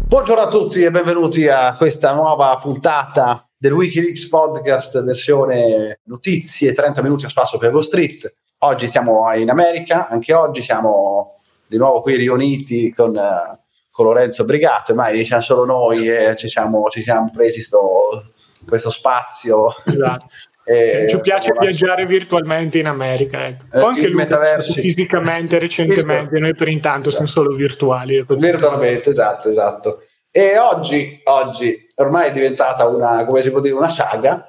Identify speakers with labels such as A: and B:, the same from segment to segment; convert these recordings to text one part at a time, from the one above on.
A: Buongiorno a tutti e benvenuti a questa nuova puntata del Wikileaks Podcast versione notizie, 30 minuti a spasso per Wall Street. Oggi siamo in America, anche oggi siamo di nuovo qui riuniti con Lorenzo Brigato, ormai siamo solo noi e ci siamo presi questo spazio.
B: Esatto. Ci piace viaggiare virtualmente in America, ecco. Poi anche lui fisicamente recentemente, noi per intanto siamo solo virtuali.
A: Virtualmente, esatto. E oggi ormai è diventata come si può dire, una saga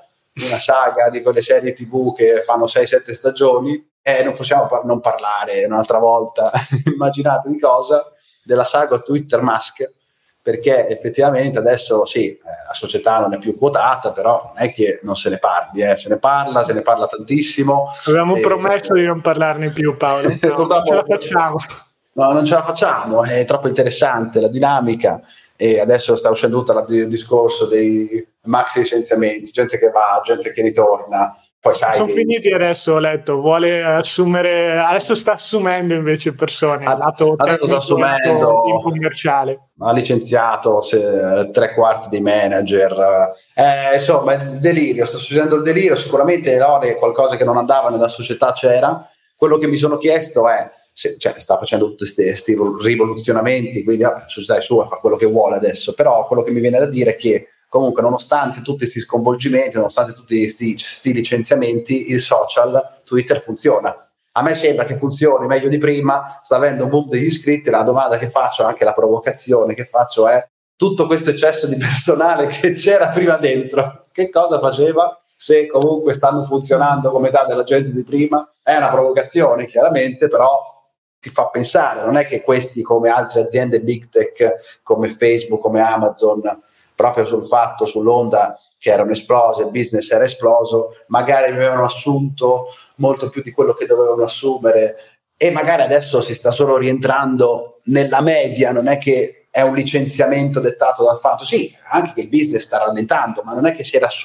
A: di quelle serie TV che fanno 6-7 stagioni e non possiamo non parlare un'altra volta, immaginate di cosa, della saga Twitter Musk, perché effettivamente adesso sì, la società non è più quotata, però non è che non se ne parli, se ne parla tantissimo.
B: Avevamo promesso di non parlarne più, Paolo, no, non ce la facciamo.
A: No, non ce la facciamo, è troppo interessante la dinamica e adesso sta uscendo tutto il discorso dei maxi licenziamenti, gente che va, gente che ritorna. Poi
B: sono finiti adesso, ho letto, vuole assumere, adesso sta assumendo invece persone,
A: adesso sta assumendo,
B: in commerciale.
A: Ha licenziato 3/4 dei manager, insomma il delirio, sta succedendo il delirio, sicuramente qualcosa che non andava nella società c'era. Quello che mi sono chiesto è, sta facendo tutti questi rivoluzionamenti, quindi la società è sua, fa quello che vuole adesso, però quello che mi viene da dire è che comunque nonostante tutti questi sconvolgimenti, nonostante tutti questi licenziamenti, il social Twitter funziona. A me sembra che funzioni meglio di prima, sta avendo un boom degli iscritti. La domanda che faccio, anche la provocazione che faccio è: tutto questo eccesso di personale che c'era prima dentro, che cosa faceva se comunque stanno funzionando come metà della gente di prima? È una provocazione chiaramente, però ti fa pensare, non è che questi, come altre aziende big tech come Facebook, come Amazon, proprio sull'onda che erano esplose, il business era esploso, magari avevano assunto molto più di quello che dovevano assumere e magari adesso si sta solo rientrando nella media, non è che è un licenziamento dettato dal fatto, sì, anche che il business sta rallentando, ma non è che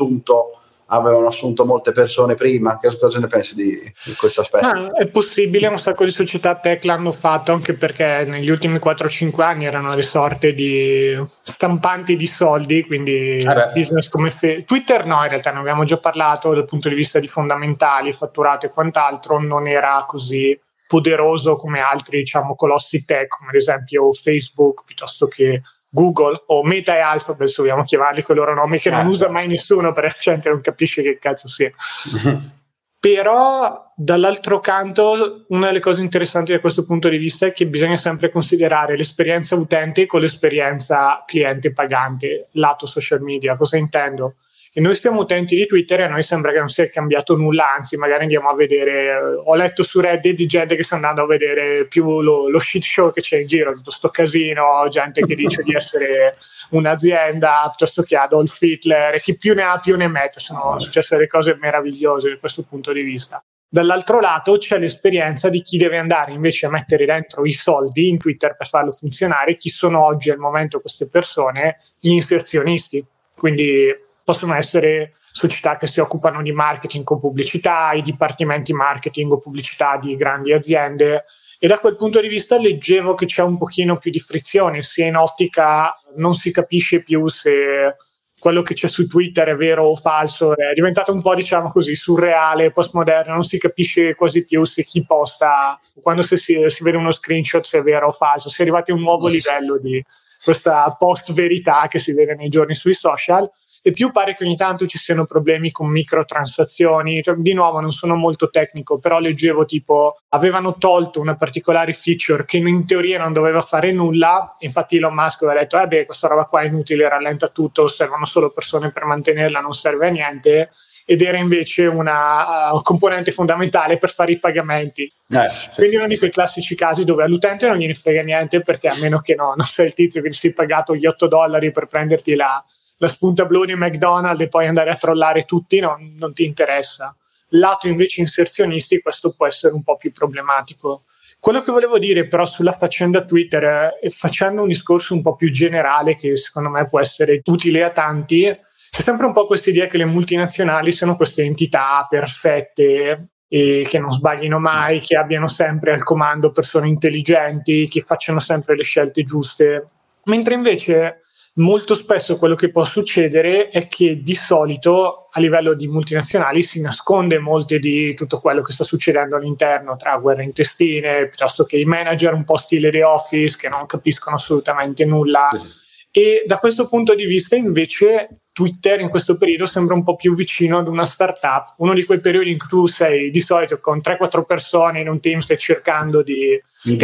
A: avevano assunto molte persone prima. Che cosa ne pensi di questo aspetto?
B: È possibile, un sacco di società tech l'hanno fatto, anche perché negli ultimi 4-5 anni erano le sorte di stampanti di soldi, quindi business come Twitter no, in realtà ne abbiamo già parlato, dal punto di vista di fondamentali, fatturato e quant'altro non era così poderoso come altri, diciamo, colossi tech, come ad esempio Facebook piuttosto che Google o Meta e Alphabet, se vogliamo chiamarli con i loro nomi, che non usa mai nessuno perché la gente non capisce che cazzo sia. Però dall'altro canto una delle cose interessanti da questo punto di vista è che bisogna sempre considerare l'esperienza utente con l'esperienza cliente pagante lato social media. Cosa intendo? E noi siamo utenti di Twitter e a noi sembra che non sia cambiato nulla, anzi magari andiamo a vedere, ho letto su Reddit di gente che sta andando a vedere più lo shit show che c'è in giro, tutto sto casino, gente che dice di essere un'azienda piuttosto che Adolf Hitler, e chi più ne ha più ne mette. Sono successe delle cose meravigliose da questo punto di vista. Dall'altro lato c'è l'esperienza di chi deve andare invece a mettere dentro i soldi in Twitter per farlo funzionare, chi sono oggi al momento queste persone, gli inserzionisti, quindi possono essere società che si occupano di marketing o pubblicità, i dipartimenti marketing o pubblicità di grandi aziende, e da quel punto di vista leggevo che c'è un pochino più di frizione, sia in ottica non si capisce più se quello che c'è su Twitter è vero o falso, è diventato un po', diciamo così, surreale, postmoderno, non si capisce quasi più se chi posta, quando si vede uno screenshot se è vero o falso, si è arrivati a un nuovo livello di questa post-verità che si vede nei giorni sui social. E più pare che ogni tanto ci siano problemi con microtransazioni, cioè, di nuovo non sono molto tecnico, però leggevo tipo avevano tolto una particolare feature che in teoria non doveva fare nulla, infatti Elon Musk aveva detto questa roba qua è inutile, rallenta tutto, servono solo persone per mantenerla, non serve a niente, ed era invece una componente fondamentale per fare i pagamenti. Quindi uno di quei classici casi dove all'utente non gliene frega niente, perché a meno che non sei il tizio che ti sei pagato gli $8 per prenderti la spunta blu di McDonald's e poi andare a trollare tutti, non ti interessa. Lato invece inserzionisti questo può essere un po' più problematico. Quello che volevo dire però sulla faccenda Twitter, facendo un discorso un po' più generale che secondo me può essere utile a tanti, c'è sempre un po' questa idea che le multinazionali siano queste entità perfette e che non sbaglino mai, che abbiano sempre al comando persone intelligenti, che facciano sempre le scelte giuste. Mentre invece molto spesso quello che può succedere è che di solito a livello di multinazionali si nasconde molte di tutto quello che sta succedendo all'interno, tra guerre intestine, piuttosto che i manager un po' stile The Office che non capiscono assolutamente nulla. E da questo punto di vista invece Twitter in questo periodo sembra un po' più vicino ad una startup, uno di quei periodi in cui tu sei di solito con 3-4 persone in un team, stai cercando di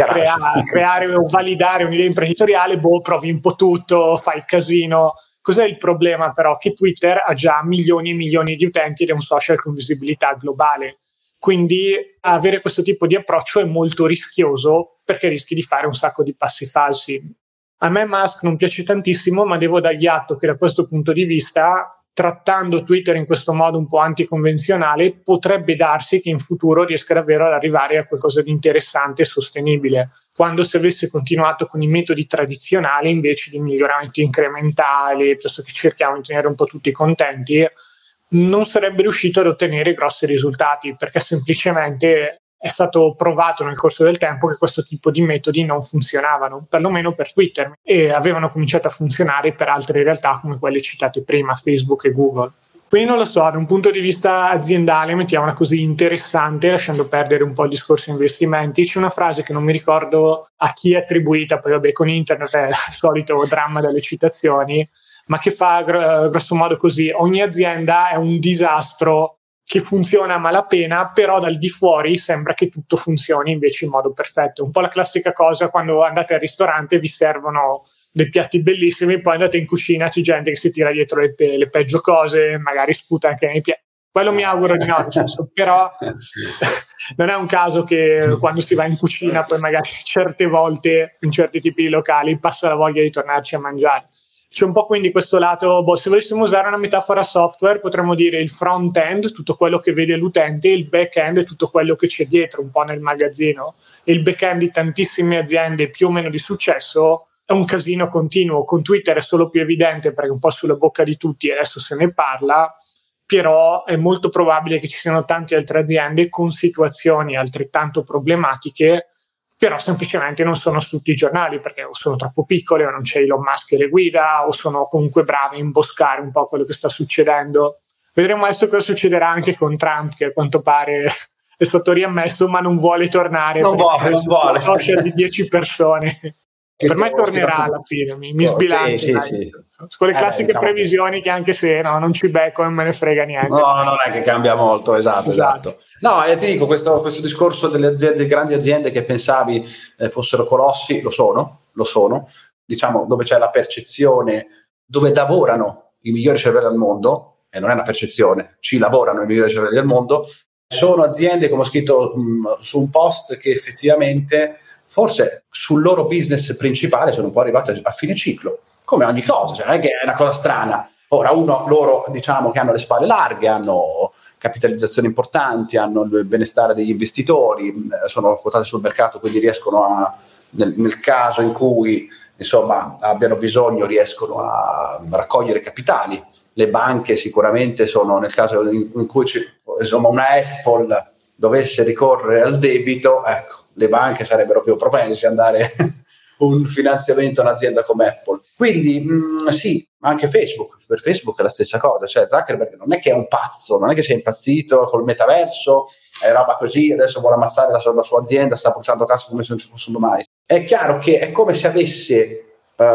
B: creare o validare un'idea imprenditoriale, provi un po' tutto, fai il casino. Cos'è il problema però? Che Twitter ha già milioni e milioni di utenti ed è un social con visibilità globale. Quindi avere questo tipo di approccio è molto rischioso perché rischi di fare un sacco di passi falsi. A me Musk non piace tantissimo, ma devo dargli atto che da questo punto di vista, trattando Twitter in questo modo un po' anticonvenzionale, potrebbe darsi che in futuro riesca davvero ad arrivare a qualcosa di interessante e sostenibile. Quando se avesse continuato con i metodi tradizionali, invece di miglioramenti incrementali, piuttosto che cerchiamo di tenere un po' tutti contenti, non sarebbe riuscito ad ottenere grossi risultati, perché semplicemente è stato provato nel corso del tempo che questo tipo di metodi non funzionavano, perlomeno per Twitter, e avevano cominciato a funzionare per altre realtà come quelle citate prima, Facebook e Google. Quindi non lo so, da un punto di vista aziendale, mettiamola così, interessante, lasciando perdere un po' il discorso investimenti, c'è una frase che non mi ricordo a chi è attribuita, poi vabbè con internet è il solito dramma delle citazioni, ma che fa grosso modo così: ogni azienda è un disastro che funziona a malapena, però dal di fuori sembra che tutto funzioni invece in modo perfetto. Un po' la classica cosa quando andate al ristorante e vi servono dei piatti bellissimi, poi andate in cucina, c'è gente che si tira dietro le peggio cose, magari sputa anche nei piatti. Quello mi auguro di no, nel senso, però non è un caso che quando si va in cucina poi magari certe volte in certi tipi di locali passa la voglia di tornarci a mangiare. C'è un po' quindi questo lato, se volessimo usare una metafora software, potremmo dire il front-end, tutto quello che vede l'utente, e il back-end è tutto quello che c'è dietro, un po' nel magazzino. E il back-end di tantissime aziende più o meno di successo è un casino continuo. Con Twitter è solo più evidente perché è un po' sulla bocca di tutti e adesso se ne parla, però è molto probabile che ci siano tante altre aziende con situazioni altrettanto problematiche, però semplicemente non sono su tutti i giornali perché o sono troppo piccole o non c'è Elon Musk che le guida o sono comunque bravi a imboscare un po' quello che sta succedendo. Vedremo adesso cosa succederà anche con Trump, che a quanto pare è stato riammesso ma non vuole tornare.
A: Non vuole.
B: Social di 10 persone. Per me tornerà alla fine, mi sbilancio.
A: Sì.
B: Con le classiche previsioni che anche se non ci becco non me ne frega niente.
A: No, non è che cambia molto, esatto. No, ti dico, questo discorso delle aziende, grandi aziende che pensavi fossero colossi, lo sono, diciamo, dove c'è la percezione, dove lavorano i migliori cervelli al mondo, e non è una percezione, ci lavorano i migliori cervelli al mondo, sono aziende, come ho scritto su un post, che effettivamente forse sul loro business principale sono un po' arrivate a fine ciclo, come ogni cosa, cioè non è che è una cosa strana. Ora loro diciamo che hanno le spalle larghe, hanno capitalizzazioni importanti, hanno il benestare degli investitori, sono quotate sul mercato, quindi riescono nel caso in cui insomma abbiano bisogno, riescono a raccogliere capitali. Le banche sicuramente sono, nel caso in cui insomma una Apple dovesse ricorrere al debito, ecco, le banche sarebbero più propense a dare un finanziamento a un'azienda come Apple. Quindi sì, anche Facebook, per Facebook è la stessa cosa, cioè Zuckerberg non è che è un pazzo, non è che sia impazzito col metaverso, è roba così, adesso vuole ammazzare la sua azienda, sta bruciando cassa come se non ci fossero mai. È chiaro che è come se avesse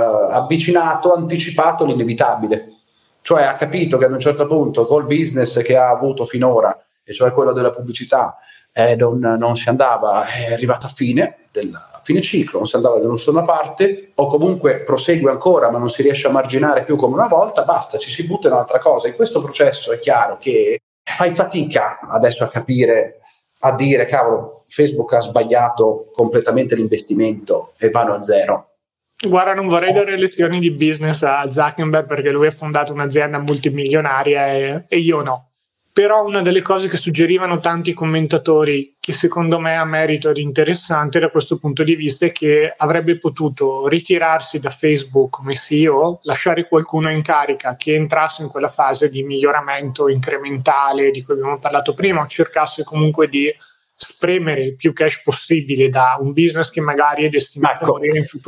A: anticipato l'inevitabile, cioè ha capito che ad un certo punto col business che ha avuto finora, e cioè quello della pubblicità, non si andava, è arrivato a fine ciclo, non si andava da nessuna parte, o comunque prosegue ancora ma non si riesce a marginare più come una volta, basta, ci si butta in un'altra cosa. In questo processo è chiaro che fai fatica adesso a capire, a dire cavolo, Facebook ha sbagliato completamente l'investimento e vanno a zero.
B: Guarda, non vorrei dare lezioni di business a Zuckerberg perché lui ha fondato un'azienda multimilionaria e io no. Però una delle cose che suggerivano tanti commentatori, che secondo me ha merito ed interessante da questo punto di vista, è che avrebbe potuto ritirarsi da Facebook come CEO, lasciare qualcuno in carica che entrasse in quella fase di miglioramento incrementale di cui abbiamo parlato prima, cercasse comunque di spremere il più cash possibile da un business che magari è destinato a morire in futuro.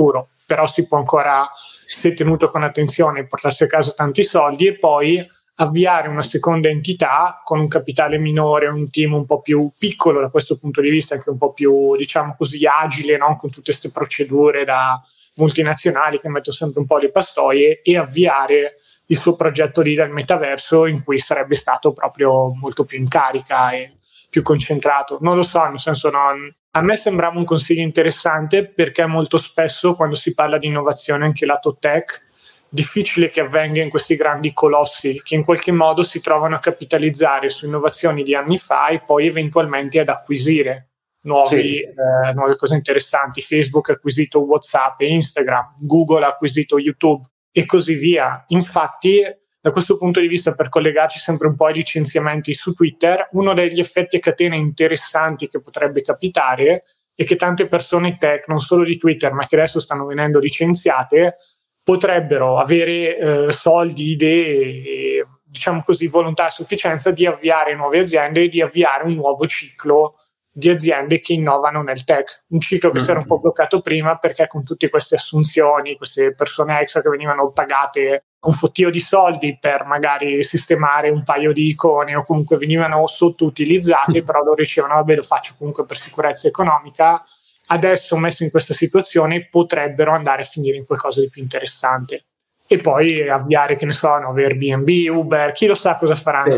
B: però si può ancora, se tenuto con attenzione, portarsi a casa tanti soldi e poi avviare una seconda entità con un capitale minore, un team un po' più piccolo da questo punto di vista, anche un po' più, diciamo così, agile, no? Con tutte queste procedure da multinazionali che mettono sempre un po' le pastoie, e avviare il suo progetto lì del metaverso, in cui sarebbe stato proprio molto più in carica e più concentrato. Non lo so, nel senso, a me sembrava un consiglio interessante, perché molto spesso quando si parla di innovazione, anche lato tech, difficile che avvenga in questi grandi colossi che in qualche modo si trovano a capitalizzare su innovazioni di anni fa e poi eventualmente ad acquisire nuove cose interessanti. Facebook ha acquisito WhatsApp e Instagram, Google ha acquisito YouTube e così via. Infatti, da questo punto di vista, per collegarci sempre un po' ai licenziamenti su Twitter, uno degli effetti a catena interessanti che potrebbe capitare è che tante persone tech, non solo di Twitter, ma che adesso stanno venendo licenziate, potrebbero avere soldi, idee e, diciamo così, volontà a sufficienza di avviare nuove aziende e di avviare un nuovo ciclo di aziende che innovano nel tech. Un ciclo che si era un po' bloccato prima, perché con tutte queste assunzioni, queste persone extra che venivano pagate un fottio di soldi per magari sistemare un paio di icone, o comunque venivano sottoutilizzate, però lo dicevano, vabbè, lo faccio comunque per sicurezza economica. Adesso, messo in questa situazione, potrebbero andare a finire in qualcosa di più interessante e poi avviare, che ne so, Airbnb, Uber, chi lo sa cosa faranno.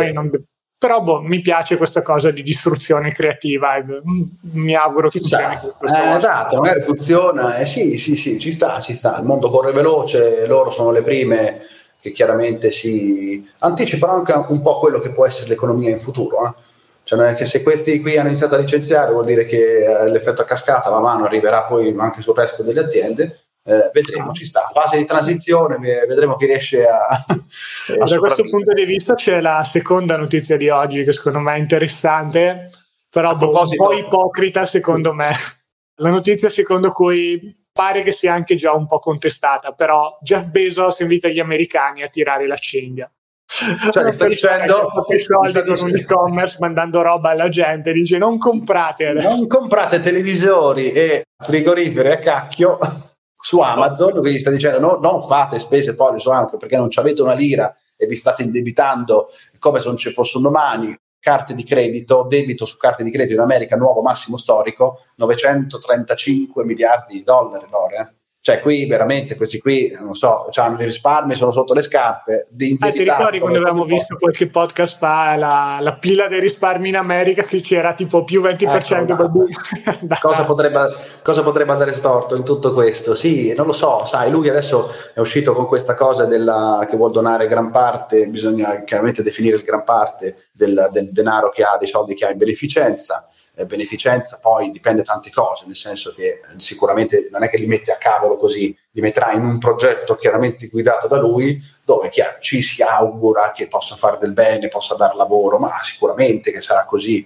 B: Però mi piace questa cosa di distruzione creativa e mi auguro che funzioni.
A: Esatto, magari funziona. Sì, ci sta. Il mondo corre veloce, loro sono le prime che chiaramente si anticipano anche un po' quello che può essere l'economia in futuro. Cioè, non è che se questi qui hanno iniziato a licenziare vuol dire che l'effetto a cascata man mano arriverà poi anche sul resto delle aziende. Vedremo, ci sta, fase di transizione, vedremo chi riesce a
B: da questo punto di vista c'è la seconda notizia di oggi, che secondo me è interessante, però un po' ipocrita secondo me. La notizia secondo cui pare che sia anche già un po' contestata, però Jeff Bezos invita gli americani a tirare la cinghia.
A: Cioè, mi sta dicendo
B: con un e-commerce, mandando roba alla gente, dice non comprate
A: televisori e frigoriferi a cacchio su Amazon, quindi sta dicendo non fate spese folli su Amazon perché non ci avete una lira e vi state indebitando come se non ci fosse un domani. Carte di credito, debito su carte di credito in America, nuovo massimo storico, 935 miliardi di dollari l'ora. Cioè qui veramente questi qui, non so, hanno i risparmi, sono sotto le scarpe. Ti
B: ricordi quando avevamo visto qualche podcast fa la pila dei risparmi in America, che c'era tipo più 20%?
A: Cosa potrebbe andare storto in tutto questo? Sì, non lo so, sai, lui adesso è uscito con questa cosa che vuol donare gran parte, bisogna chiaramente definire il gran parte del denaro che ha, dei soldi che ha in beneficenza. Beneficenza poi dipende da tante cose, nel senso che sicuramente non è che li mette a cavolo così, li metterà in un progetto chiaramente guidato da lui, dove ci si augura che possa fare del bene, possa dar lavoro, ma sicuramente che sarà così,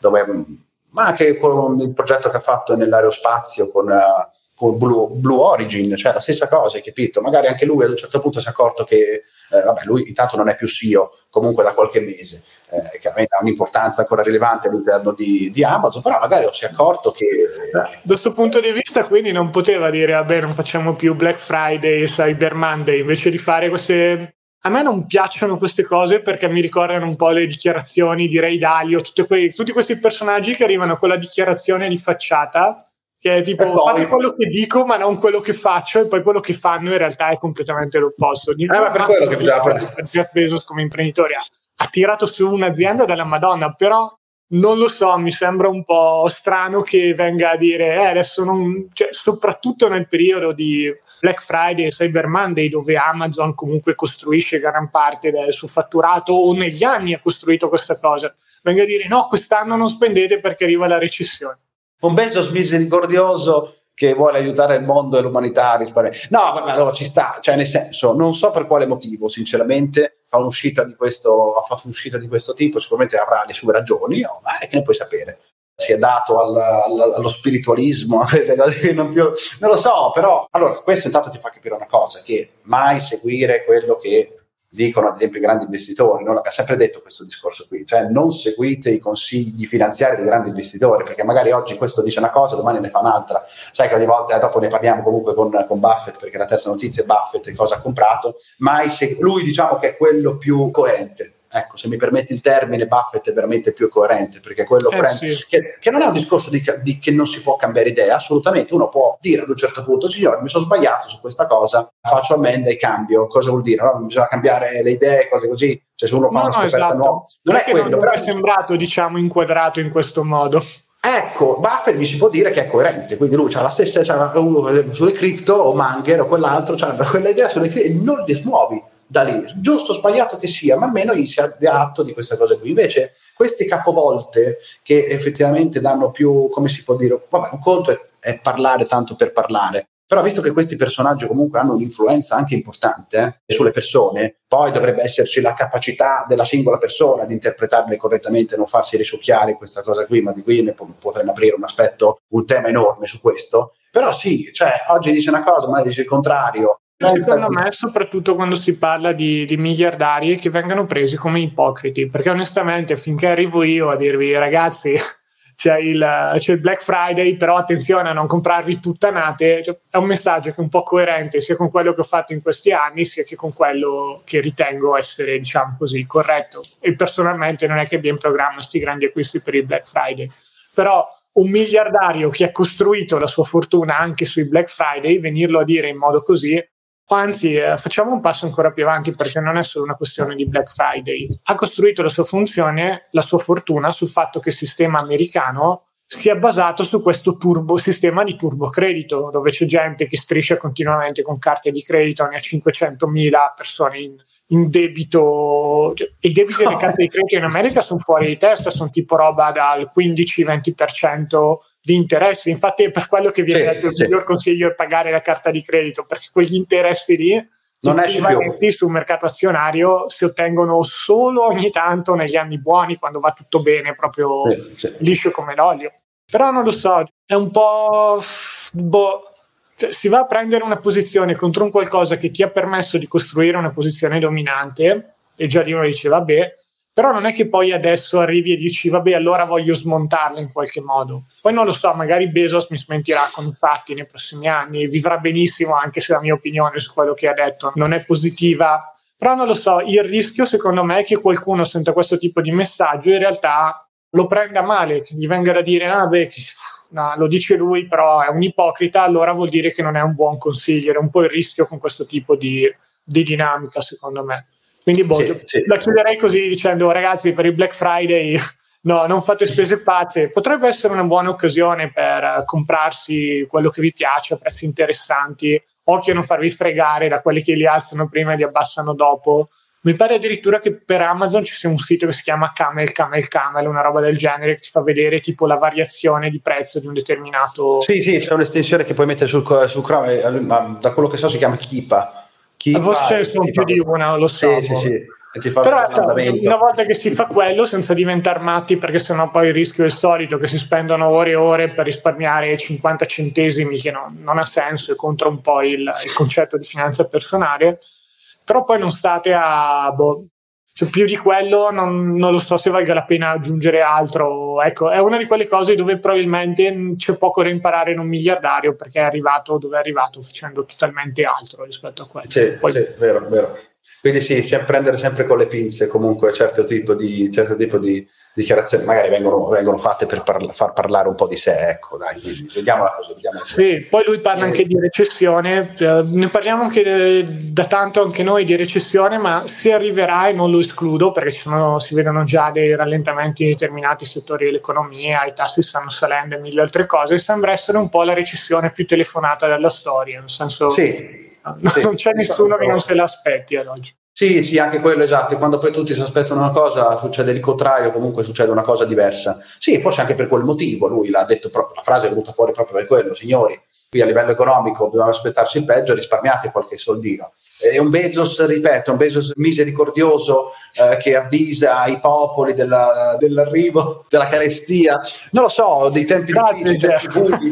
A: ma anche con il progetto che ha fatto nell'aerospazio con Blue Origin, cioè la stessa cosa, hai capito? Magari anche lui ad un certo punto si è accorto che lui intanto non è più CEO comunque da qualche mese, chiaramente ha un'importanza ancora rilevante all'interno di Amazon, però magari si è accorto che
B: da questo punto di vista quindi non poteva dire vabbè, non facciamo più Black Friday e Cyber Monday, invece di fare queste. A me non piacciono queste cose perché mi ricordano un po' le dichiarazioni di Ray Dalio, tutti questi personaggi che arrivano con la dichiarazione di facciata, che è tipo fate quello che dico ma non quello che faccio, e poi quello che fanno in realtà è completamente l'opposto.
A: Ma per quello che bisogna
B: Jeff Bezos come imprenditore ha tirato su un'azienda della Madonna, però non lo so, mi sembra un po' strano che venga a dire adesso non, cioè, soprattutto nel periodo di Black Friday e Cyber Monday, dove Amazon comunque costruisce gran parte del suo fatturato, o negli anni ha costruito questa cosa, venga a dire no, quest'anno non spendete perché arriva la recessione.
A: Un Bezos misericordioso che vuole aiutare il mondo e l'umanità a risparmiare. No, ma allora ci sta, cioè nel senso, non so per quale motivo, sinceramente, ha fatto un'uscita di questo tipo, sicuramente avrà le sue ragioni, ma che ne puoi sapere? Si è dato allo spiritualismo, a queste cose non lo so, però allora questo intanto ti fa capire una cosa, che mai seguire quello che dicono ad esempio i grandi investitori, no? L'abbiamo sempre detto questo discorso qui, cioè non seguite i consigli finanziari dei grandi investitori, perché magari oggi questo dice una cosa, domani ne fa un'altra. Sai che ogni volta, dopo ne parliamo comunque con Buffett, perché la terza notizia è Buffett e cosa ha comprato, ma lui diciamo che è quello più coerente. Ecco, se mi permetti il termine, Buffett è veramente più coerente, perché quello
B: sì.
A: che non è un discorso di che non si può cambiare idea, assolutamente. Uno può dire ad un certo punto, signore, mi sono sbagliato su questa cosa, faccio ammenda e cambio. Cosa vuol dire? No? Bisogna cambiare le idee, cose così. Cioè, se uno fa una scoperta nuova, non è quello.
B: Non è sembrato, diciamo, inquadrato in questo modo.
A: Ecco, Buffett mi si può dire che è coerente, quindi lui c'ha la stessa, sulle cripto o Munger o quell'altro, c'ha quella idea sulle cripto e non li smuovi da lì, giusto o sbagliato che sia, ma almeno gli si ha atto di queste cose qui. Invece queste capovolte che effettivamente danno più, come si può dire, vabbè, un conto è parlare tanto per parlare, però visto che questi personaggi comunque hanno un'influenza anche importante sulle persone, poi dovrebbe esserci la capacità della singola persona di interpretarle correttamente, non farsi risucchiare questa cosa qui, ma di qui ne potremmo aprire un tema enorme su questo. Però sì, cioè oggi dice una cosa, ma dice il contrario.
B: Secondo me, soprattutto quando si parla di miliardari che vengano presi come ipocriti, perché onestamente finché arrivo io a dirvi ragazzi c'è il Black Friday, però attenzione a non comprarvi puttanate, cioè, è un messaggio che è un po' coerente sia con quello che ho fatto in questi anni sia che con quello che ritengo essere, diciamo così, corretto. E personalmente non è che abbia in programma sti grandi acquisti per il Black Friday, però un miliardario che ha costruito la sua fortuna anche sui Black Friday, venirlo a dire in modo così. Anzi, facciamo un passo ancora più avanti, perché non è solo una questione di Black Friday. Ha costruito la sua funzione, la sua fortuna sul fatto che il sistema americano sia basato su questo sistema di turbocredito, dove c'è gente che striscia continuamente con carte di credito, ne ha 500.000 persone in debito. Cioè, i debiti delle carte di credito in America sono fuori di testa, sono tipo roba dal 15-20% di interessi. Infatti è per quello che viene detto il miglior consiglio è pagare la carta di credito, perché quegli interessi lì non esce più. Sul mercato azionario si ottengono solo ogni tanto negli anni buoni, quando va tutto bene, proprio liscio come l'olio. Però non lo so, è un po' cioè, si va a prendere una posizione contro un qualcosa che ti ha permesso di costruire una posizione dominante, e già lì uno dice vabbè, però non è che poi adesso arrivi e dici vabbè, allora voglio smontarla in qualche modo. Poi non lo so, magari Bezos mi smentirà con i fatti nei prossimi anni e vivrà benissimo, anche se la mia opinione su quello che ha detto non è positiva. Però non lo so, il rischio secondo me è che qualcuno senta questo tipo di messaggio e in realtà lo prenda male, che gli venga da dire no, lo dice lui però è un ipocrita, allora vuol dire che non è un buon consigliere. È un po' il rischio con questo tipo di dinamica, secondo me. Quindi la chiuderei così dicendo ragazzi, per il Black Friday no, non fate spese pazze. Potrebbe essere una buona occasione per comprarsi quello che vi piace a prezzi interessanti. Occhio a non farvi fregare da quelli che li alzano prima e li abbassano dopo. Mi pare addirittura che per Amazon ci sia un sito che si chiama Camel, una roba del genere, che ti fa vedere tipo la variazione di prezzo di un determinato.
A: Sì, c'è un'estensione che puoi mettere sul Chrome, ma da quello che so si chiama Keepa.
B: Forse ce ne sono più di una, lo so.
A: Sì. E ti fa
B: però una volta che si fa quello, senza diventare matti, perché sennò poi il rischio è il solito, che si spendono ore e ore per risparmiare 50 centesimi, che non ha senso, è contro un po' il concetto di finanza personale. Però poi non state cioè più di quello non lo so se valga la pena aggiungere altro. Ecco, è una di quelle cose dove probabilmente c'è poco da imparare in un miliardario, perché è arrivato dove è arrivato facendo totalmente altro rispetto a quello.
A: Sì, vero. Quindi sì, c'è prendere sempre con le pinze comunque certo tipo di dichiarazioni, magari vengono fatte per far parlare un po' di sé, ecco, dai, quindi vediamola così.
B: Sì, poi lui parla anche di recessione, ne parliamo anche da tanto anche noi di recessione, ma se arriverà, e non lo escludo, perché si vedono già dei rallentamenti in determinati settori dell'economia, i tassi stanno salendo e mille altre cose, sembra essere un po' la recessione più telefonata della storia, nel senso non c'è nessuno che non se l'aspetti ad oggi.
A: Sì, anche quello, esatto. Quando poi tutti si aspettano una cosa, succede il contrario, comunque succede una cosa diversa. Sì, forse anche per quel motivo. Lui l'ha detto proprio, la frase è venuta fuori proprio per quello. Signori, qui a livello economico dobbiamo aspettarci il peggio, risparmiate qualche soldino. È un Bezos, ripeto, un Bezos misericordioso che avvisa i popoli dell'arrivo della carestia. Non lo so, dei tempi difficili, tempi bui.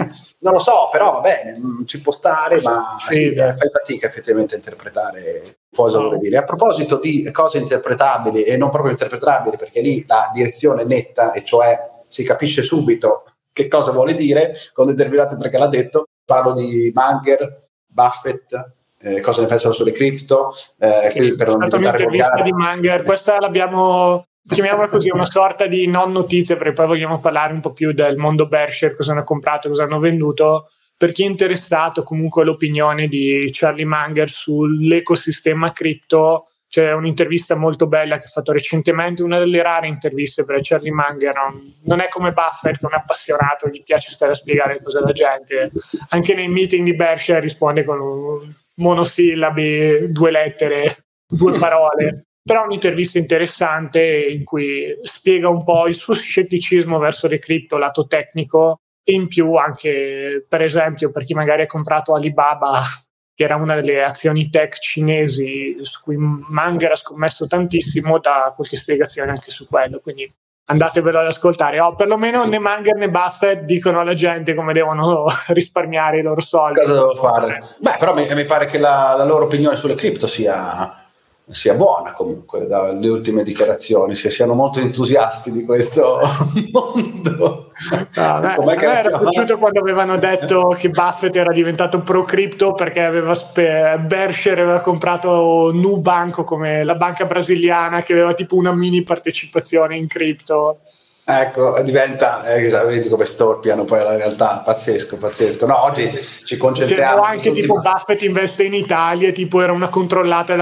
A: Non lo so, però va bene, ci può stare, ma
B: sì,
A: fai fatica effettivamente a interpretare cosa vuole dire. A proposito di cose interpretabili e non proprio interpretabili, perché lì la direzione è netta, e cioè si capisce subito che cosa vuole dire con determinate, perché l'ha detto, parlo di Munger, Buffett, cosa ne pensano sulle cripto, qui per non diventare volgare.
B: Di Munger, questa l'abbiamo, chiamiamola così, una sorta di non notizia, perché poi vogliamo parlare un po' più del mondo Berkshire, cosa hanno comprato, cosa hanno venduto. Per chi è interessato, comunque l'opinione di Charlie Munger sull'ecosistema cripto, c'è un'intervista molto bella che ha fatto recentemente, una delle rare interviste, per Charlie Munger non è come Buffett, che è un appassionato, gli piace stare a spiegare cose alla gente. Anche nei meeting di Berkshire risponde con monosillabi, 2 lettere, 2 parole. Però è un'intervista interessante in cui spiega un po' il suo scetticismo verso le cripto, lato tecnico, e in più anche, per esempio, per chi magari ha comprato Alibaba, che era una delle azioni tech cinesi su cui Munger ha scommesso tantissimo, dà qualche spiegazione anche su quello, quindi andatevelo ad ascoltare. Perlomeno né Munger né Buffett dicono alla gente come devono risparmiare i loro soldi.
A: Cosa devo fare? Beh, però mi pare che la loro opinione sulle cripto sia buona, comunque, dalle ultime dichiarazioni, siano molto entusiasti di questo mondo.
B: A me era piaciuto quando avevano detto che Buffett era diventato pro cripto perché Berkshire aveva comprato Nubank, come la banca brasiliana, che aveva tipo una mini partecipazione in cripto.
A: Ecco, diventa, vedi come storpiano poi la realtà, pazzesco. No, oggi ci concentriamo.
B: O anche tipo Buffett investe in Italia, tipo era una controllata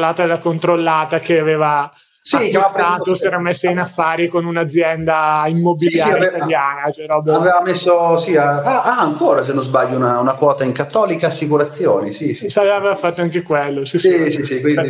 B: che aveva acquistato, si era messa in affari con un'azienda immobiliare italiana.
A: Aveva messo, ancora se non sbaglio, una quota in Cattolica Assicurazioni, sì.
B: Aveva fatto anche quello. Sì,
A: quindi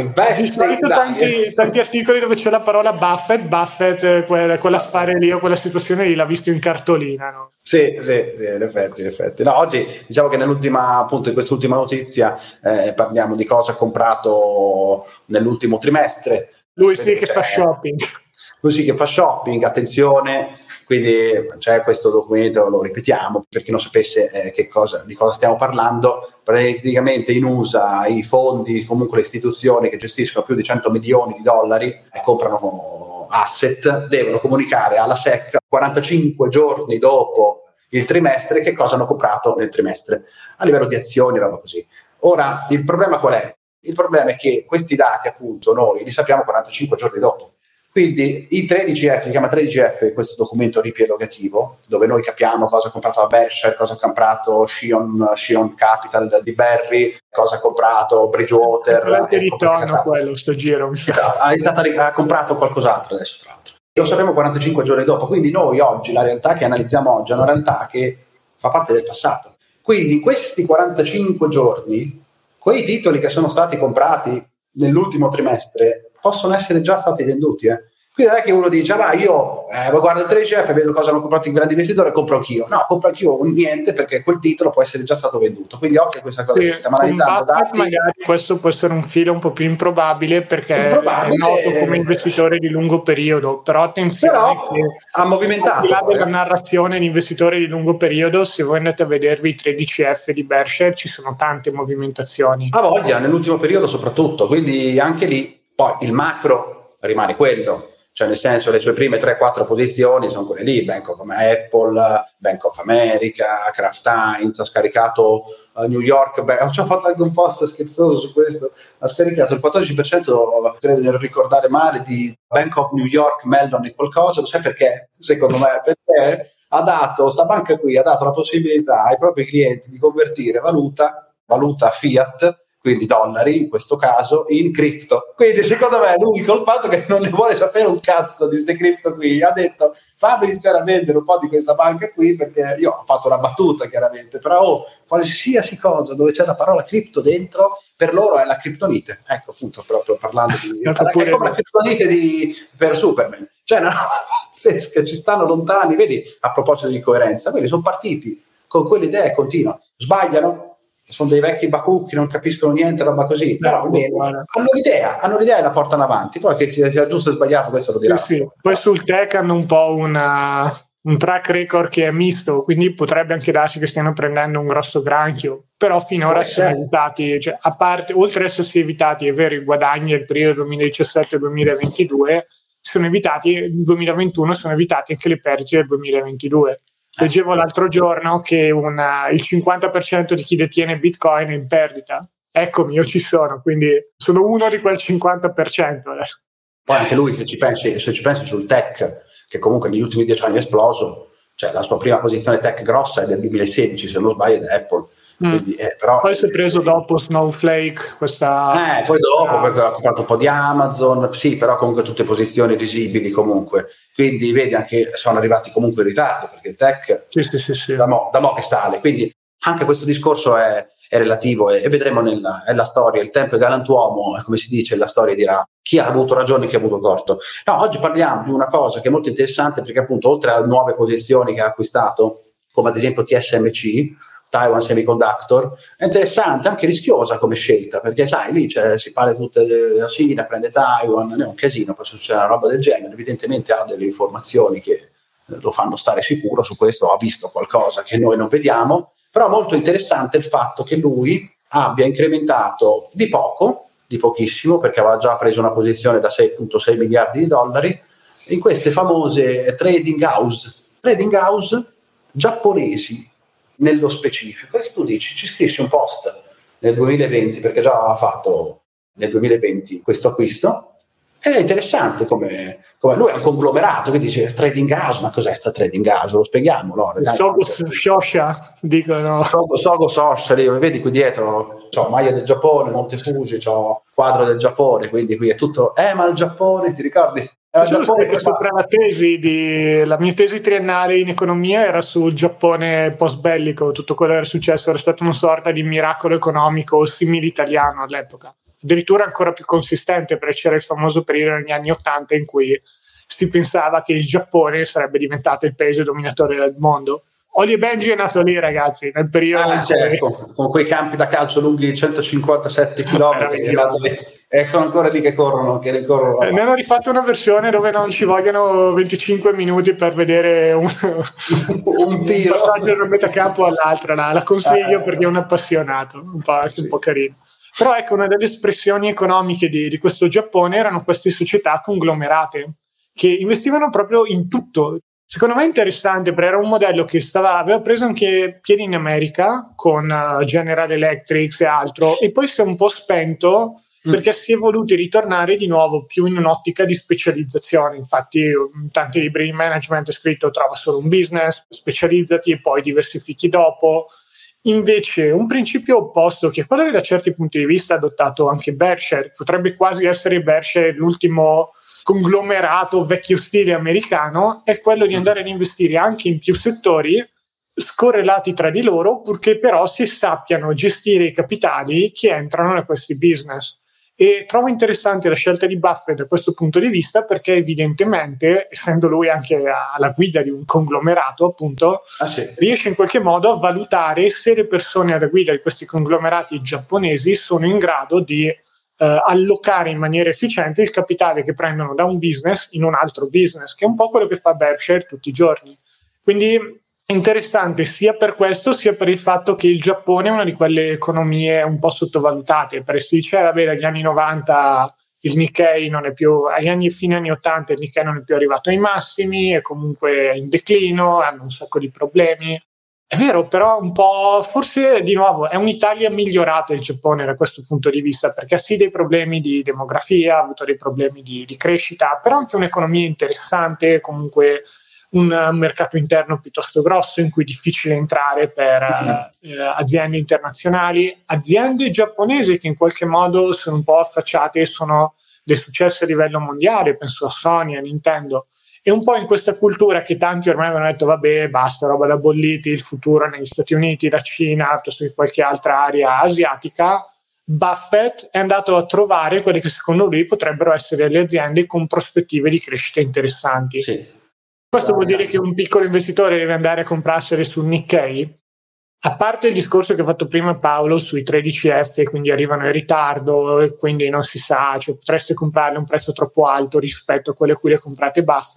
B: tanti articoli dove c'è la parola Buffett, quell'affare lì o quella situazione lì l'ha visto in cartolina, no?
A: Sì, in effetti. No, oggi diciamo che in quest'ultima notizia parliamo di cosa ha comprato nell'ultimo trimestre.
B: Lui sì che fa shopping.
A: Lui sì che fa shopping, attenzione, quindi c'è questo documento, lo ripetiamo per chi non sapesse di cosa stiamo parlando. Praticamente in USA i fondi, comunque le istituzioni che gestiscono più di 100 milioni di dollari e comprano asset, devono comunicare alla SEC 45 giorni dopo il trimestre che cosa hanno comprato nel trimestre, a livello di azioni, roba così. Ora, il problema qual è? Il problema è che questi dati, appunto, noi li sappiamo 45 giorni dopo. Quindi i 13F, si chiama 13F questo documento ripiegativo, dove noi capiamo cosa ha comprato la Berkshire, cosa ha comprato Shion Capital di Barry, cosa ha comprato Bridgewater.
B: Ritorno quello, sto giro.
A: Ha comprato qualcos'altro adesso, tra l'altro. Lo sappiamo 45 giorni dopo, quindi noi oggi, la realtà che analizziamo oggi è una realtà che fa parte del passato. Quindi questi 45 giorni, quei titoli che sono stati comprati nell'ultimo trimestre possono essere già stati venduti. Quindi non è che uno dice, io guardo il 13F, vedo cosa hanno comprato i grandi investitori e compro anch'io. No, compro anch'io niente, perché quel titolo può essere già stato venduto. Quindi occhio a questa cosa che stiamo analizzando.
B: Magari questo può essere un filo un po' più improbabile, perché è noto come investitore di lungo periodo, però attenzione che
A: ha movimentato.
B: Al di là della narrazione di investitori di lungo periodo, se voi andate a vedervi i 13F di Berkshire ci sono tante movimentazioni.
A: Ha voglia, nell'ultimo periodo soprattutto, quindi anche lì poi il macro rimane quello. Cioè, nel senso, le sue prime 3-4 posizioni sono quelle lì: Bank of Apple, Bank of America, Kraft Heinz, ha scaricato New York, ci ho fatto anche un post scherzoso su questo, ha scaricato il 14%, credo di ricordare male, di Bank of New York, Mellon e qualcosa. Lo sai perché? Secondo me perché sta banca qui ha dato la possibilità ai propri clienti di convertire valuta fiat, quindi dollari in questo caso, in cripto. Quindi secondo me lui, col fatto che non ne vuole sapere un cazzo di queste cripto qui, ha detto fammi iniziare a vendere un po' di questa banca qui, perché io ho fatto una battuta chiaramente, però qualsiasi cosa dove c'è la parola cripto dentro per loro è la criptonite. Ecco, appunto, proprio parlando di è come la criptonite per Superman, cioè una roba pazzesca, ci stanno lontani. Vedi, a proposito di coerenza, quelli sono partiti con quell'idea e continuano, sbagliano, sono dei vecchi bacucchi, non capiscono niente, roba così, però hanno l'idea e la portano avanti, poi che sia giusto o sbagliato questo lo dirà.
B: Poi sul tech hanno un po' una un track record che è misto, quindi potrebbe anche darsi che stiano prendendo un grosso granchio, però finora sono evitati, cioè, a parte, oltre ad essersi evitati, è vero, i guadagni del periodo 2017-2022 sono evitati, nel 2021 sono evitati anche le perdite del 2022. Leggevo l'altro giorno che il 50% di chi detiene Bitcoin è in perdita. Eccomi, io ci sono, quindi sono uno di quel 50% adesso.
A: Poi anche lui, se ci pensi sul tech, che comunque negli ultimi 10 anni è esploso, cioè la sua prima posizione tech grossa è del 2016, se non sbaglio, è Apple. Quindi, però,
B: poi si è preso dopo Snowflake questa...
A: poi dopo perché ha comprato un po' di Amazon, sì, però comunque tutte posizioni risibili comunque. Quindi vedi anche sono arrivati comunque in ritardo, perché il tech
B: sì.
A: da mo che sale. Quindi anche questo discorso è relativo e vedremo nella storia. Il tempo è galantuomo, come si dice, la storia dirà chi ha avuto ragione e chi ha avuto torto. No, oggi parliamo di una cosa che è molto interessante, perché appunto oltre alle nuove posizioni che ha acquistato, come ad esempio TSMC, Taiwan Semiconductor, è interessante, anche rischiosa come scelta, perché sai, lì si parla tutta della Cina, prende Taiwan, è un casino, poi succede una roba del genere. Evidentemente ha delle informazioni che lo fanno stare sicuro su questo, ha visto qualcosa che noi non vediamo, però molto interessante il fatto che lui abbia incrementato di pochissimo, perché aveva già preso una posizione da 6,6 miliardi di dollari in queste famose trading house giapponesi nello specifico. E tu dici, ci scrissi un post nel 2020, perché già aveva fatto nel 2020 questo acquisto. È interessante come lui è un conglomerato che dice trading house, ma cos'è sta trading house? Lo spieghiamo, no?
B: Sogo Shosha, dicono.
A: Sogo Shosha, vedi qui dietro c'ho maglia del Giappone, Monte Fuji, c'ho quadro del Giappone, quindi qui è tutto, ma il Giappone, ti ricordi?
B: Sono scritto sopra la mia tesi triennale in economia era sul Giappone post bellico, tutto quello che era successo era stato una sorta di miracolo economico simile italiano all'epoca, addirittura ancora più consistente, perché c'era il famoso periodo negli anni '80 in cui si pensava che il Giappone sarebbe diventato il paese dominatore del mondo. Oli e Benji è nato lì, ragazzi, nel periodo
A: con quei campi da calcio lunghi 157 km, è nato lì. Ecco ancora lì che corrono.
B: Ne hanno rifatto una versione dove non ci vogliono 25 minuti per vedere un tiro, passaggio da un metacampo all'altra. La consiglio perché è un appassionato, un po' carino. Però ecco, una delle espressioni economiche di questo Giappone erano queste società conglomerate che investivano proprio in tutto. Secondo me è interessante, perché era un modello che aveva preso anche piedi in America con General Electric e altro, e poi si è un po' spento perché si è voluti ritornare di nuovo più in un'ottica di specializzazione. Infatti in tanti libri di management è scritto trova solo un business, specializzati e poi diversifichi dopo. Invece un principio opposto, che è quello che da certi punti di vista ha adottato anche Berkshire, potrebbe quasi essere Berkshire l'ultimo conglomerato vecchio stile americano, è quello di andare ad investire anche in più settori scorrelati tra di loro, purché però si sappiano gestire i capitali che entrano in questi business. E trovo interessante la scelta di Buffett da questo punto di vista, perché evidentemente, essendo lui anche alla guida di un conglomerato, appunto, riesce in qualche modo a valutare se le persone alla guida di questi conglomerati giapponesi sono in grado di allocare in maniera efficiente il capitale che prendono da un business in un altro business, che è un po' quello che fa Berkshire tutti i giorni. Quindi interessante sia per questo sia per il fatto che il Giappone è una di quelle economie un po' sottovalutate, perché si diceva dagli anni 90 il Nikkei non è più, fine anni 80 il Nikkei non è più arrivato ai massimi, è comunque in declino, hanno un sacco di problemi. È vero, però un po', forse di nuovo è un'Italia migliorata il Giappone da questo punto di vista, perché ha sì dei problemi di demografia, ha avuto dei problemi di crescita, però anche un'economia interessante, comunque un mercato interno piuttosto grosso in cui è difficile entrare per aziende internazionali, aziende giapponesi che in qualche modo sono un po' affacciate e sono dei successi a livello mondiale, penso a Sony, a Nintendo. E un po' in questa cultura che tanti ormai avevano detto vabbè basta, roba da bolliti, il futuro è negli Stati Uniti, la Cina, piuttosto che qualche altra area asiatica, Buffett è andato a trovare quelle che secondo lui potrebbero essere le aziende con prospettive di crescita interessanti.
A: Sì.
B: Questo vuol dire che un piccolo investitore deve andare a comprarsene sul Nikkei? A parte il discorso che ha fatto prima Paolo sui 13F, quindi arrivano in ritardo e quindi non si sa, cioè potreste comprarle a un prezzo troppo alto rispetto a quelle a cui le comprate Buffett,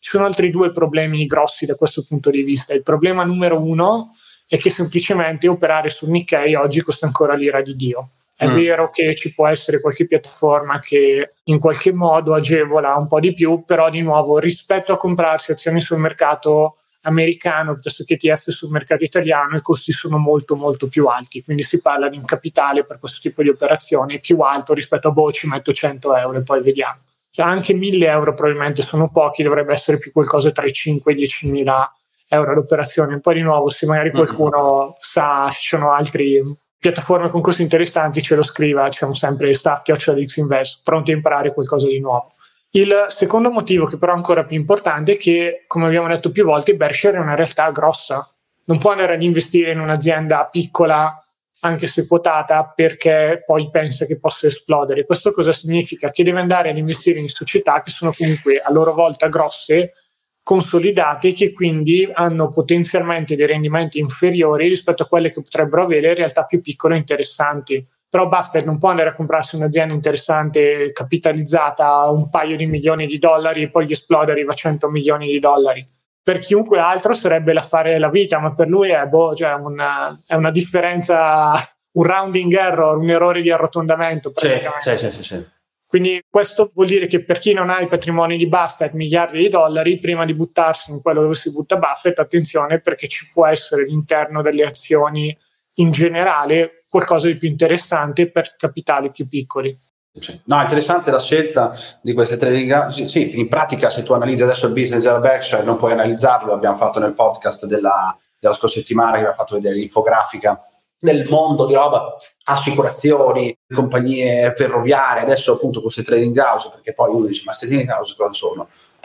B: Ci sono altri due problemi grossi da questo punto di vista. Il problema numero uno è che semplicemente operare sul Nikkei oggi costa ancora l'ira di Dio. È vero che ci può essere qualche piattaforma che in qualche modo agevola un po' di più, però di nuovo rispetto a comprarsi azioni sul mercato americano piuttosto che ETF sul mercato italiano i costi sono molto molto più alti, quindi si parla di un capitale per questo tipo di operazioni più alto rispetto a ci metto 100 euro e poi vediamo. Cioè anche 1.000 euro probabilmente sono pochi, dovrebbe essere più qualcosa tra i 5 e i 10.000 euro l'operazione. Poi di nuovo, se magari qualcuno sa, ci sono altre piattaforme con costi interessanti, ce lo scriva, c'è sempre staff@xinvest, pronti a imparare qualcosa di nuovo. Il secondo motivo, che però è ancora più importante, è che, come abbiamo detto più volte, Berkshire è una realtà grossa. Non può andare ad investire in un'azienda piccola, anche se quotata, perché poi pensa che possa esplodere. Questo cosa significa? Che deve andare ad investire in società che sono comunque a loro volta grosse, consolidate, che quindi hanno potenzialmente dei rendimenti inferiori rispetto a quelle che potrebbero avere in realtà più piccole e interessanti. Però Buffett non può andare a comprarsi un'azienda interessante capitalizzata a un paio di milioni di dollari e poi gli esplode, arriva a 100 milioni di dollari. Per chiunque altro sarebbe l'affare della vita, ma per lui è una differenza, un rounding error, un errore di arrotondamento praticamente.
A: Sì.
B: Quindi questo vuol dire che per chi non ha i patrimoni di Buffett, miliardi di dollari, prima di buttarsi in quello dove si butta Buffett, attenzione, perché ci può essere all'interno delle azioni in generale qualcosa di più interessante per capitali più piccoli.
A: No, è interessante la scelta di queste trading. Sì, in pratica se tu analizzi adesso il business della Berkshire non puoi analizzarlo, l'abbiamo fatto nel podcast della scorsa settimana, che abbiamo fatto vedere l'infografica nel mondo di roba, assicurazioni, compagnie ferroviarie, adesso appunto queste trading house, perché poi uno dice ma queste trading house cosa sono?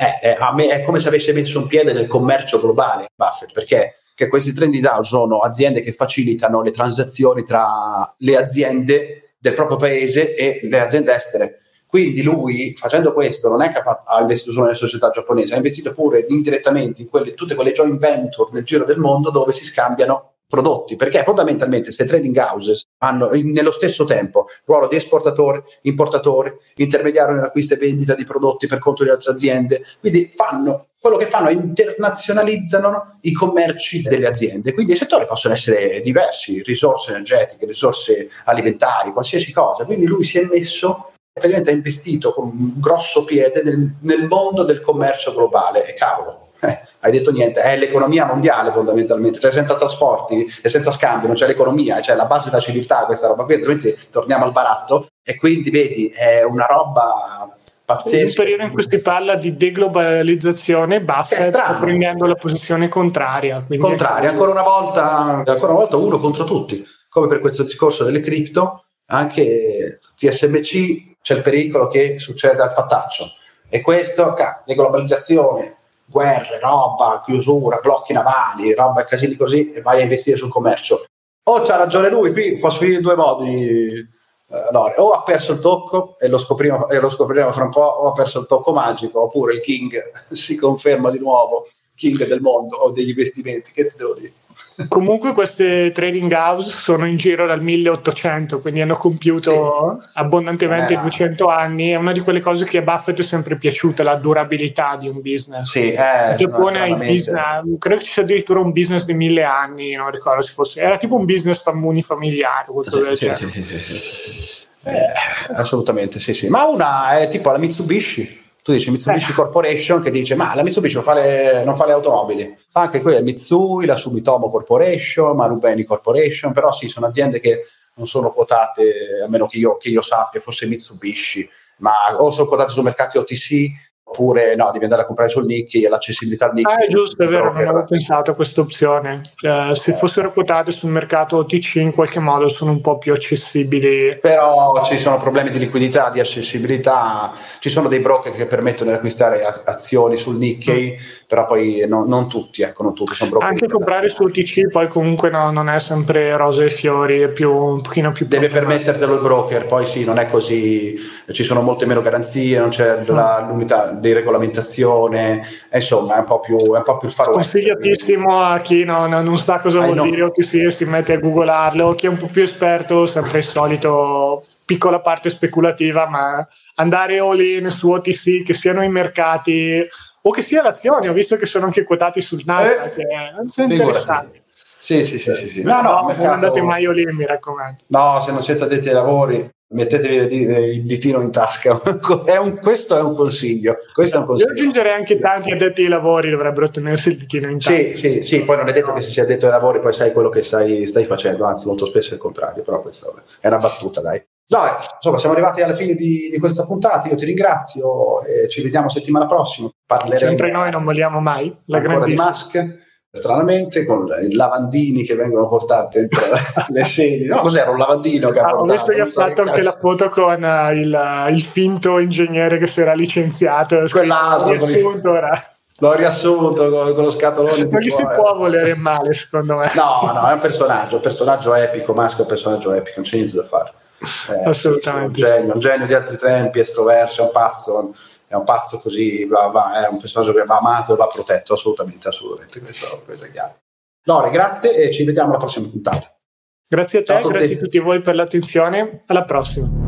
A: A me è come se avesse messo un piede nel commercio globale Buffett, perché questi trading house sono aziende che facilitano le transazioni tra le aziende del proprio paese e le aziende estere. Quindi lui, facendo questo, non è che ha investito solo nelle società giapponesi, ha investito pure indirettamente in tutte quelle joint venture nel giro del mondo dove si scambiano prodotti, perché fondamentalmente queste trading houses hanno nello stesso tempo ruolo di esportatore, importatore, intermediario nell'acquisto e vendita di prodotti per conto di altre aziende, quindi quello che fanno è internazionalizzano i commerci delle aziende, quindi i settori possono essere diversi, risorse energetiche, risorse alimentari, qualsiasi cosa, quindi lui si è messo, praticamente ha investito con un grosso piede nel mondo del commercio globale, e cavolo, hai detto niente, è l'economia mondiale fondamentalmente, cioè senza trasporti e senza scambio non c'è l'economia, cioè la base della civiltà questa roba qui, altrimenti torniamo al baratto, e quindi vedi è una roba pazzesca.
B: In un periodo in cui si parla di deglobalizzazione, Buffett sta prendendo la posizione contraria.
A: Contraria, ancora una volta uno contro tutti, come per questo discorso delle cripto, anche TSMC c'è il pericolo che succeda il fattaccio, e questo, deglobalizzazione, guerre, roba, chiusura, blocchi navali, roba e casini così, e vai a investire sul commercio. O c'ha ragione lui, qui posso finire in due modi, o ha perso il tocco e lo scopriremo fra un po', o ha perso il tocco magico, oppure il king si conferma di nuovo king del mondo o degli investimenti, che ti devo dire.
B: Comunque queste trading house sono in giro dal 1800, quindi hanno compiuto abbondantemente 200 anni. È una di quelle cose che a Buffett è sempre piaciuta, la durabilità di un business.
A: Il
B: Giappone ha business, credo che ci sia addirittura un business di 1000 anni, non ricordo se fosse, era tipo un business unifamiliare,
A: assolutamente sì. Ma una è tipo la Mitsubishi. Tu dici Mitsubishi Corporation, che dice ma la Mitsubishi non fa le automobili, fa anche quella Mitsui, la Sumitomo Corporation, Marubeni Corporation, però sì, sono aziende che non sono quotate, a meno che io sappia, forse Mitsubishi, ma o sono quotate su mercati OTC, oppure no, devi andare a comprare sul Nikkei e l'accessibilità al Nikkei.
B: È giusto, è vero, non avevo pensato a questa opzione. Se fossero quotate sul mercato OTC in qualche modo sono un po' più accessibili.
A: Però ci sono problemi di liquidità, di accessibilità, ci sono dei broker che permettono di acquistare azioni sul Nikkei, però poi non tutti, non tutti sono broker.
B: Anche comprare su OTC poi comunque non è sempre rose e fiori, è un pochino più...
A: Deve permettertelo il broker, poi sì, non è così, ci sono molte meno garanzie, non c'è l'unità di regolamentazione, insomma è un po' più il far west.
B: Consigliatissimo a chi non sa cosa vuol dire OTC e si mette a googolarlo, chi è un po' più esperto, sempre il solito piccola parte speculativa, ma andare all in su OTC, che siano i mercati o che sia l'azione. Ho visto che sono anche quotati sul Nasdaq, che sono interessanti.
A: Sì. No,
B: non andate mai lì, mi raccomando.
A: No, se non siete addetti ai lavori, mettetevi il ditino in tasca. Questo è un consiglio. Io
B: aggiungerei anche tanti addetti ai lavori dovrebbero tenersi il ditino in tasca.
A: Sì, poi non è detto che se sei addetto ai lavori poi sai quello che stai facendo, anzi molto spesso è il contrario, però questa è una battuta, dai. No, insomma, siamo arrivati alla fine di questa puntata. Io ti ringrazio e ci vediamo settimana prossima. Parleremo
B: sempre noi non molliamo mai. La
A: ancora di Musk, stranamente, con i lavandini che vengono portati dentro le sedi. No, cos'era un lavandino che ha portato?
B: Ho visto che ha fatto anche la foto con il finto ingegnere che si era licenziato.
A: Quell'altro l'ho riassunto con lo scatolone.
B: Non gli si può volere male, secondo me.
A: No, è un personaggio epico. Musk è un personaggio epico, non c'è niente da fare.
B: Assolutamente.
A: Un genio di altri tempi, estroverso, è un pazzo così, è un personaggio che va amato e va protetto, assolutamente, questo è chiaro. Lore, grazie e ci vediamo alla prossima puntata.
B: Grazie a te, grazie a tutti voi per l'attenzione, alla prossima.